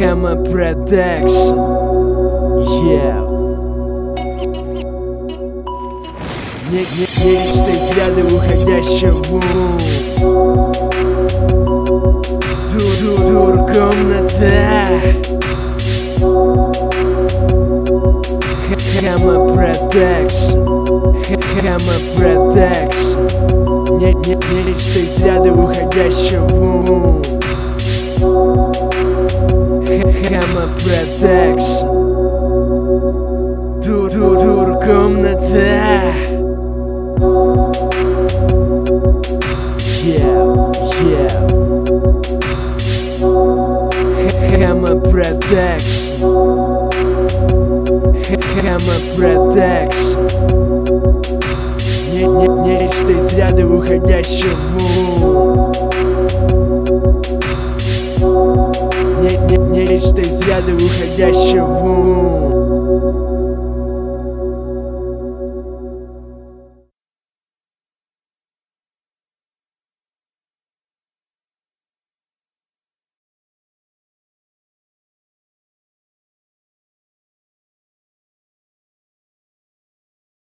Hammer Production. Yeah. Нечто взгляды уходящего. Дур комната. Hammer Production. Hammer Production. Нечто взгляды уходящего. Hammer Production. Дур комната. Hammer Production. Hammer Production. Нечто из ряда уходящего. Нечто из ряда уходящего.